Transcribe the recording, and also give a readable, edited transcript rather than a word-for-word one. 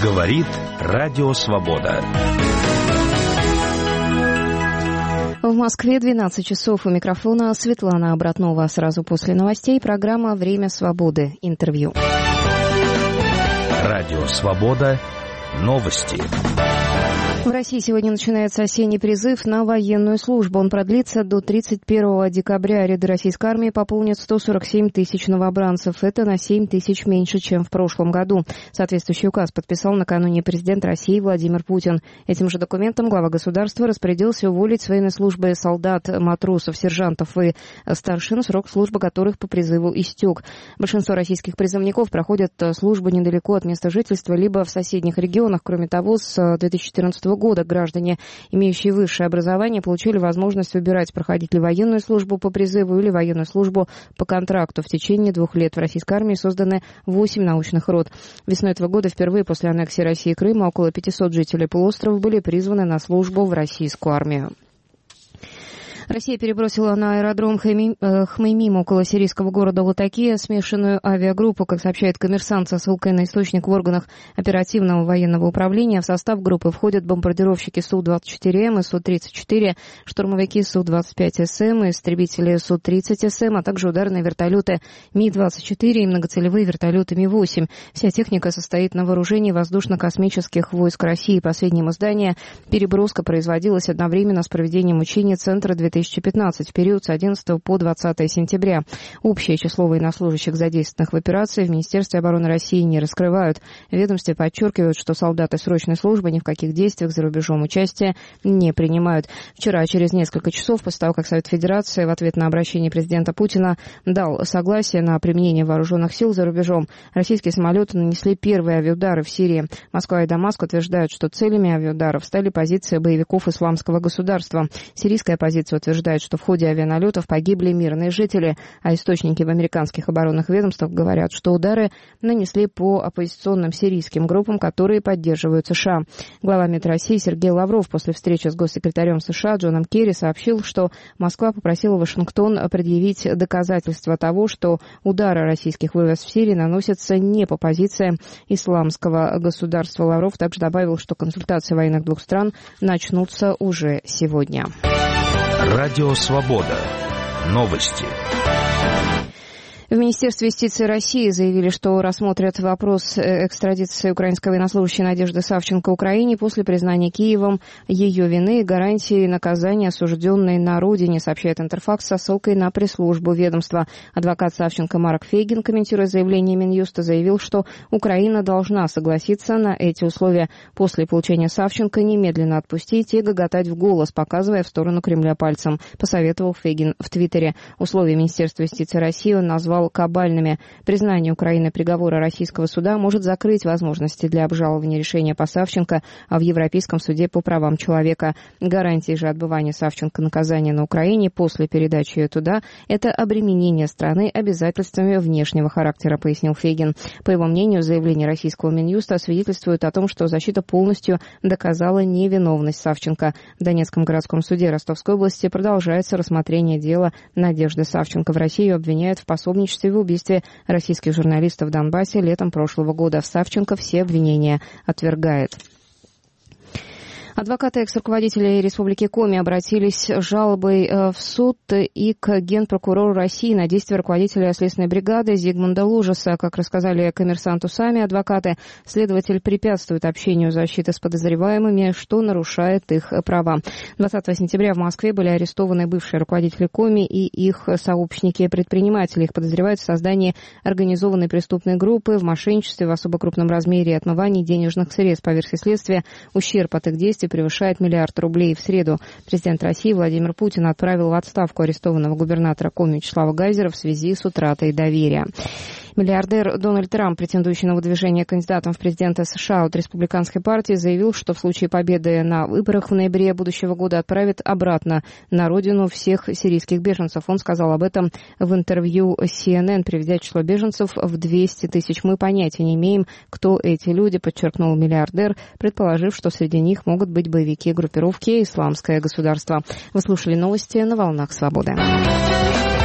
Говорит Радио Свобода. В Москве 12 часов. У микрофона Светлана Обратнова. Сразу после новостей программа «Время свободы». Интервью. Радио Свобода. Новости. В России сегодня начинается осенний призыв на военную службу. Он продлится до 31 декабря. Ряды российской армии пополнят 147 тысяч новобранцев. Это на 7 тысяч меньше, чем в прошлом году. Соответствующий указ подписал накануне президент России Владимир Путин. Этим же документом глава государства распорядился уволить с военной службы солдат, матросов, сержантов и старшин, срок службы которых по призыву истек. Большинство российских призывников проходят службу недалеко от места жительства, либо в соседних регионах. Кроме того, с 2014 года граждане, имеющие высшее образование, получили возможность выбирать, проходить ли военную службу по призыву или военную службу по контракту. В течение 2 лет в российской армии созданы 8 научных рот. Весной этого года, впервые после аннексии России и Крыма, около 500 жителей полуострова были призваны на службу в российскую армию. Россия перебросила на аэродром Хмеймим около сирийского города Латакия смешанную авиагруппу, как сообщает «Коммерсант» со ссылкой на источник в органах оперативного военного управления. В состав группы входят бомбардировщики Су-24М и Су-34, штурмовики Су-25СМ, истребители Су-30СМ, а также ударные вертолеты Ми-24 и многоцелевые вертолеты Ми-8. Вся техника состоит на вооружении воздушно-космических войск России. По сведениям издания, переброска производилась одновременно с проведением учений Центра 2015 в период с 11 по 20 сентября. Общее число военнослужащих, задействованных в операции, в Министерстве обороны России не раскрывают. В ведомстве подчеркивают, что солдаты срочной службы ни в каких действиях за рубежом участия не принимают. Вчера, через несколько часов после того, как Совет Федерации в ответ на обращение президента Путина дал согласие на применение вооруженных сил за рубежом, российские самолеты нанесли первые авиаудары в Сирии. Москва и Дамаск утверждают, что целями авиаударов стали позиции боевиков Исламского государства. Сирийская оппозиция утверждает, что в ходе авианалетов погибли мирные жители, а источники в американских оборонных ведомствах говорят, что удары нанесли по оппозиционным сирийским группам, которые поддерживают США. Глава МИД России Сергей Лавров после встречи с госсекретарем США Джоном Керри сообщил, что Москва попросила Вашингтон предъявить доказательства того, что удары российских войск в Сирии наносятся не по позициям Исламского государства. Лавров также добавил, что консультации военных 2 стран начнутся уже сегодня. Радио Свобода. Новости. В Министерстве юстиции России заявили, что рассмотрят вопрос экстрадиции украинской военнослужащей Надежды Савченко Украине после признания Киевом ее вины и гарантии наказания осужденной на родине, сообщает Интерфакс со ссылкой на пресс-службу ведомства. Адвокат Савченко Марк Фейгин, комментируя заявление Минюста, заявил, что Украина должна согласиться на эти условия. После получения Савченко немедленно отпустить и гоготать в голос, показывая в сторону Кремля пальцем, посоветовал Фейгин в Твиттере. Условия Министерства юстиции России он назвал кабальными. Признание Украины приговора российского суда может закрыть возможности для обжалования решения по Савченко в Европейском суде по правам человека. Гарантии же отбывания Савченко наказания на Украине после передачи ее туда – это обременение страны обязательствами внешнего характера, пояснил Фейгин. По его мнению, заявление российского Минюста свидетельствует о том, что защита полностью доказала невиновность Савченко. В Донецком городском суде Ростовской области продолжается рассмотрение дела Надежды Савченко. В Россию обвиняют в пособничестве в убийстве российских журналистов в Донбассе летом прошлого года. Савченко все обвинения отвергает. Адвокаты экс-руководителей Республики Коми обратились с жалобой в суд и к генпрокурору России на действия руководителя следственной бригады Зигмунда Лужеса. Как рассказали «Коммерсанту» сами адвокаты, следователь препятствует общению защиты с подозреваемыми, что нарушает их права. 20 сентября в Москве были арестованы бывшие руководители Коми и их сообщники-предприниматели. Их подозревают в создании организованной преступной группы, в мошенничестве в особо крупном размере и отмывании денежных средств. По версии следствия, ущерб от их действий превышает 1 миллиард рублей. В среду президент России Владимир Путин отправил в отставку арестованного губернатора Коми Вячеслава Гайзера в связи с утратой доверия. Миллиардер Дональд Трамп, претендующий на выдвижение кандидатом в президенты США от республиканской партии, заявил, что в случае победы на выборах в ноябре будущего года отправит обратно на родину всех сирийских беженцев. Он сказал об этом в интервью CNN, приведя число беженцев в 200 тысяч. «Мы понятия не имеем, кто эти люди», подчеркнул миллиардер, предположив, что среди них могут быть боевики группировки «Исламское государство». Вы слушали новости на «Волнах Свободы».